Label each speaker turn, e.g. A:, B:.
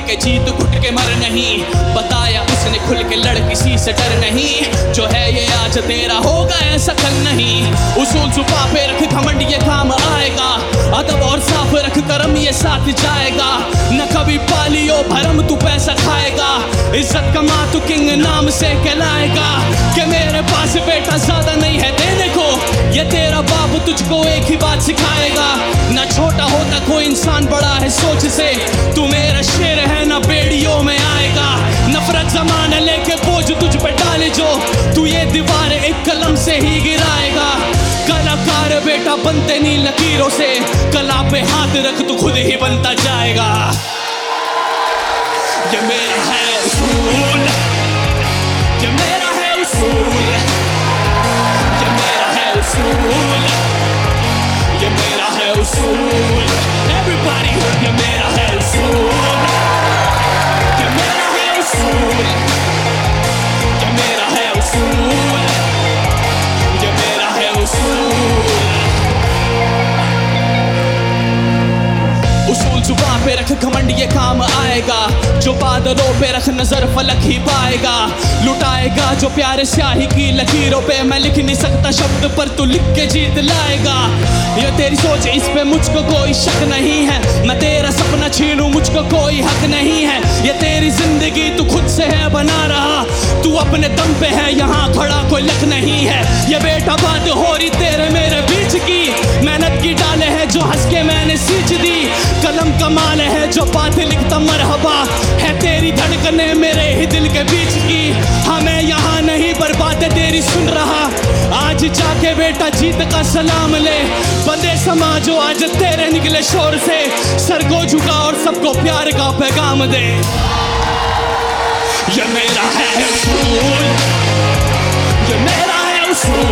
A: के जीत घुट के मर नहीं, बताया उसने खुल के लड़ किसी से डर नहीं, जो है ये आज तेरा होगा ऐसा कल नहीं। उसूल छुपा पे रख घमंड ये काम आएगा, अदब और साफ रख करम ये साथ जाएगा, न कभी पालियो भरम तू पैसा खाएगा, इज्जत कमा तू किंग नाम से कहलाएगा। कि मेरे पास बेटा ज्यादा नहीं है देने को, ये तेरा बाप तुझको एक ही बात सिखाएगा, ना छोटा होता कोई इंसान बड़ा है सोच से, तू मेरा शेर है ना बेड़ियों में आएगा। नफरत जमाना लेके बोझ तुझ पे डाले जो, तू ये दीवार एक कलम से ही गिराएगा। कलाकार बेटा बनते नहीं लकीरों से, कला पे हाथ रख तू खुद ही बनता जाएगा। ये मेरा है उसूल, ये मेरा है उसूल, ये मेरा है उसूल, ये मेरा है उसूल। Everybody, ये मेरा है उसूल, ये मेरा है उसूल, ये मेरा है उसूल, ये मेरा है उसूल। उसूल जुबान पे रख घमंड ये काम आएगा, जो बादलों पे रख नजर फलक ही पाएगा, लुटाएगा जो प्यारे स्याही की लकीरों पे, मैं लिख नहीं सकता शब्द पर तू लिख के जीत लाएगा। ये तेरी सोच इस पे मुझको कोई शक नहीं है, मैं तेरा सपना छीनूं मुझको कोई हक नहीं है, ये तेरी जिंदगी तू खुद से है बना रहा, तू अपने दम पे है यहाँ खड़ा कोई लक नहीं है। ये बेटा बात हो रही तेरे मेरे बीच की, मेहनत की डाले है जो हंस के मैंने सींच दी, कलम कमाल है जो बात लिखता मरहबा, है तेरी धड़कने मेरे ही दिल के बीच की, हमें यहाँ नहीं पर बातें तेरी सुन रहा, आज जाके बेटा जीत का सलाम ले, बंदे समाजो आज तेरे निकले शोर से, सर को झुका और सबको प्यार का पैगाम दे। ये मेरा है उसूल, ये मेरा है उसूल,